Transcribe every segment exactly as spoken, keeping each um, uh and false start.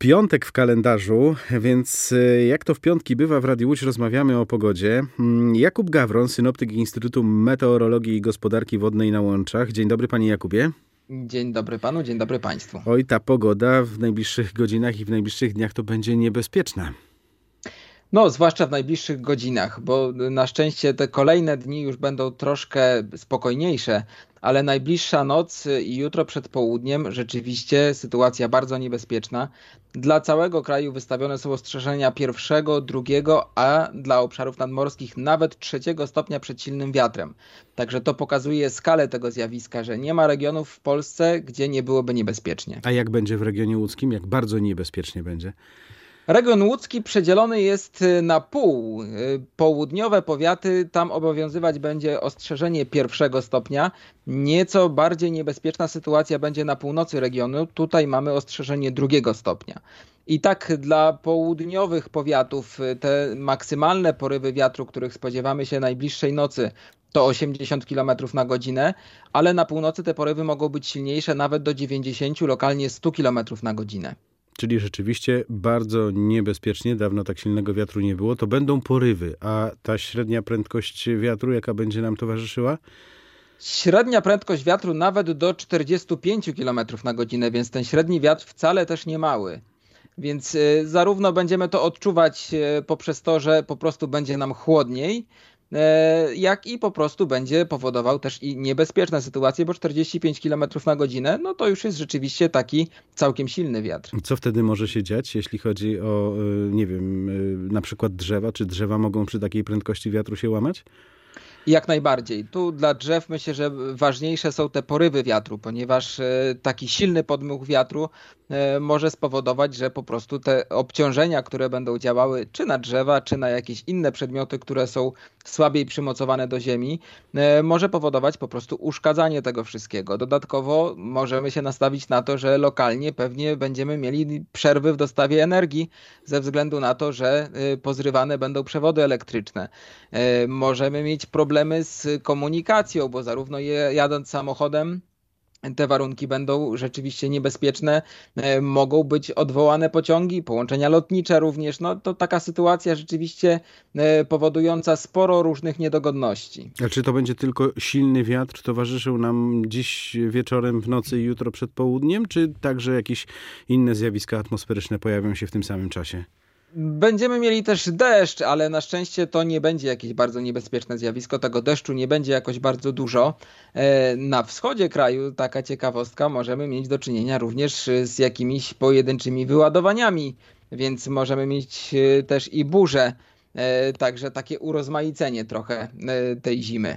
Piątek w kalendarzu, więc jak to w piątki bywa, w Radiu Łódź rozmawiamy o pogodzie. Jakub Gawron, synoptyk Instytutu Meteorologii i Gospodarki Wodnej na Łączach. Dzień dobry, panie Jakubie. Dzień dobry panu, dzień dobry państwu. Oj, ta pogoda w najbliższych godzinach i w najbliższych dniach to będzie niebezpieczna. No, zwłaszcza w najbliższych godzinach, bo na szczęście te kolejne dni już będą troszkę spokojniejsze, ale najbliższa noc i jutro przed południem rzeczywiście sytuacja bardzo niebezpieczna. Dla całego kraju wystawione są ostrzeżenia pierwszego, drugiego, a dla obszarów nadmorskich nawet trzeciego stopnia przed silnym wiatrem. Także to pokazuje skalę tego zjawiska, że nie ma regionów w Polsce, gdzie nie byłoby niebezpiecznie. A jak będzie w regionie łódzkim? Jak bardzo niebezpiecznie będzie? Region łódzki przedzielony jest na pół. Południowe powiaty, tam obowiązywać będzie ostrzeżenie pierwszego stopnia. Nieco bardziej niebezpieczna sytuacja będzie na północy regionu. Tutaj mamy ostrzeżenie drugiego stopnia. I tak dla południowych powiatów te maksymalne porywy wiatru, których spodziewamy się najbliższej nocy, to osiemdziesiąt kilometrów na godzinę, ale na północy te porywy mogą być silniejsze nawet do dziewięćdziesiąt, lokalnie sto kilometrów na godzinę. Czyli rzeczywiście bardzo niebezpiecznie, dawno tak silnego wiatru nie było. To będą porywy, a ta średnia prędkość wiatru, jaka będzie nam towarzyszyła? Średnia prędkość wiatru nawet do czterdziestu pięciu kilometrów na godzinę, więc ten średni wiatr wcale też nie mały. Więc y, zarówno będziemy to odczuwać y, poprzez to, że po prostu będzie nam chłodniej, jak i po prostu będzie powodował też i niebezpieczne sytuacje, bo czterdzieści pięć kilometrów na godzinę, no to już jest rzeczywiście taki całkiem silny wiatr. Co wtedy może się dziać, jeśli chodzi o, nie wiem, na przykład drzewa? Czy drzewa mogą przy takiej prędkości wiatru się łamać? Jak najbardziej. Tu dla drzew myślę, że ważniejsze są te porywy wiatru, ponieważ taki silny podmuch wiatru może spowodować, że po prostu te obciążenia, które będą działały czy na drzewa, czy na jakieś inne przedmioty, które są słabiej przymocowane do ziemi, może powodować po prostu uszkadzanie tego wszystkiego. Dodatkowo możemy się nastawić na to, że lokalnie pewnie będziemy mieli przerwy w dostawie energii ze względu na to, że pozrywane będą przewody elektryczne. Możemy mieć problemy z komunikacją, bo zarówno jadąc samochodem, te warunki będą rzeczywiście niebezpieczne, e, mogą być odwołane pociągi, połączenia lotnicze również. No to taka sytuacja rzeczywiście e, powodująca sporo różnych niedogodności. A czy to będzie tylko silny wiatr towarzyszył nam dziś wieczorem, w nocy i jutro przed południem, czy także jakieś inne zjawiska atmosferyczne pojawią się w tym samym czasie? Będziemy mieli też deszcz, ale na szczęście to nie będzie jakieś bardzo niebezpieczne zjawisko. Tego deszczu nie będzie jakoś bardzo dużo. Na wschodzie kraju, taka ciekawostka, możemy mieć do czynienia również z jakimiś pojedynczymi wyładowaniami, więc możemy mieć też i burze, także takie urozmaicenie trochę tej zimy.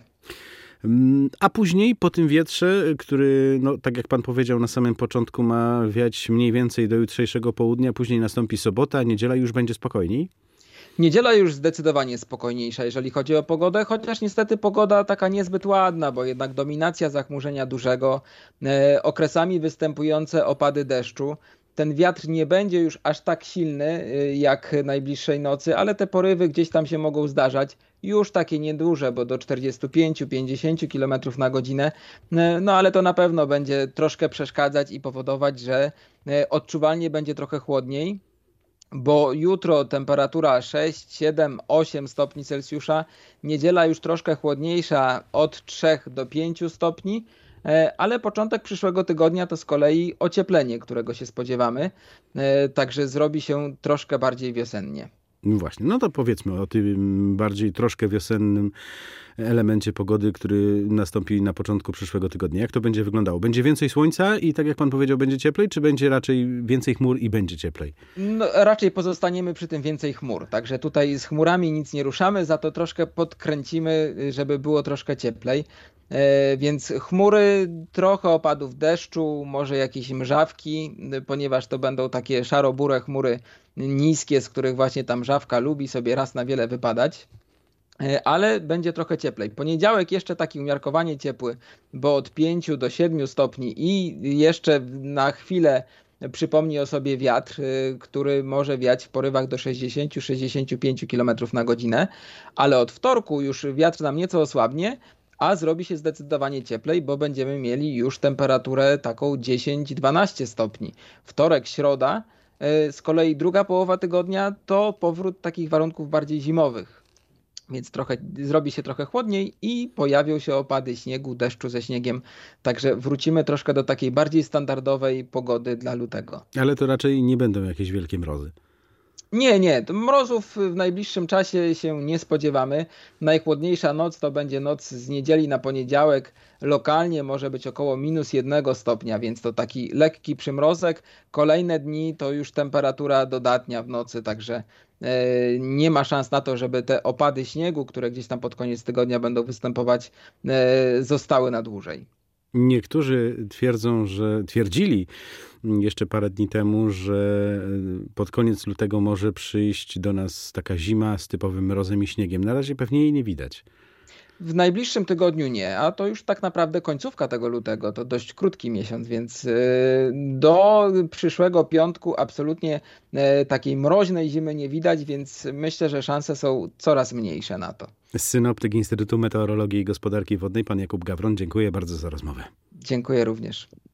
A później po tym wietrze, który, no, tak jak pan powiedział na samym początku, ma wiać mniej więcej do jutrzejszego południa, później nastąpi sobota, niedziela już będzie spokojniej? Niedziela już zdecydowanie spokojniejsza, jeżeli chodzi o pogodę, chociaż niestety pogoda taka niezbyt ładna, bo jednak dominacja zachmurzenia dużego, e, okresami występujące opady deszczu. Ten wiatr nie będzie już aż tak silny jak najbliższej nocy, ale te porywy gdzieś tam się mogą zdarzać. Już takie nieduże, bo do czterdziestu pięciu do pięćdziesięciu kilometrów na godzinę. No ale to na pewno będzie troszkę przeszkadzać i powodować, że odczuwalnie będzie trochę chłodniej. Bo jutro temperatura sześć, siedem, osiem stopni Celsjusza, niedziela już troszkę chłodniejsza od trzech do pięciu stopni, ale początek przyszłego tygodnia to z kolei ocieplenie, którego się spodziewamy, także zrobi się troszkę bardziej wiosennie. Właśnie, no to powiedzmy o tym bardziej troszkę wiosennym elemencie pogody, który nastąpi na początku przyszłego tygodnia. Jak to będzie wyglądało? Będzie więcej słońca i tak jak pan powiedział, będzie cieplej, czy będzie raczej więcej chmur i będzie cieplej? No, raczej pozostaniemy przy tym więcej chmur, także tutaj z chmurami nic nie ruszamy, za to troszkę podkręcimy, żeby było troszkę cieplej. E, więc chmury, trochę opadów deszczu, może jakieś mrzawki, ponieważ to będą takie szaro-buré chmury niskie, z których właśnie ta mrzawka lubi sobie raz na wiele wypadać. Ale będzie trochę cieplej. Poniedziałek jeszcze taki umiarkowanie ciepły, bo od pięciu do siedmiu stopni i jeszcze na chwilę przypomni o sobie wiatr, który może wiać w porywach do sześćdziesięciu do sześćdziesięciu pięciu kilometrów na godzinę, ale od wtorku już wiatr nam nieco osłabnie, a zrobi się zdecydowanie cieplej, bo będziemy mieli już temperaturę taką dziesięć do dwunastu stopni. Wtorek, środa Z kolei druga połowa tygodnia to powrót takich warunków bardziej zimowych. Więc trochę, zrobi się trochę chłodniej i pojawią się opady śniegu, deszczu ze śniegiem. Także wrócimy troszkę do takiej bardziej standardowej pogody dla lutego. Ale to raczej nie będą jakieś wielkie mrozy. Nie, nie. To mrozów w najbliższym czasie się nie spodziewamy. Najchłodniejsza noc to będzie noc z niedzieli na poniedziałek. Lokalnie może być około minus jednego stopnia, więc to taki lekki przymrozek. Kolejne dni to już temperatura dodatnia w nocy, także nie ma szans na to, żeby te opady śniegu, które gdzieś tam pod koniec tygodnia będą występować, zostały na dłużej. Niektórzy twierdzą, że twierdzili jeszcze parę dni temu, że pod koniec lutego może przyjść do nas taka zima z typowym mrozem i śniegiem. Na razie pewnie jej nie widać. W najbliższym tygodniu nie, a to już tak naprawdę końcówka tego lutego, to dość krótki miesiąc, więc do przyszłego piątku absolutnie takiej mroźnej zimy nie widać, więc myślę, że szanse są coraz mniejsze na to. Synoptyk Instytutu Meteorologii i Gospodarki Wodnej, pan Jakub Gawron, dziękuję bardzo za rozmowę. Dziękuję również.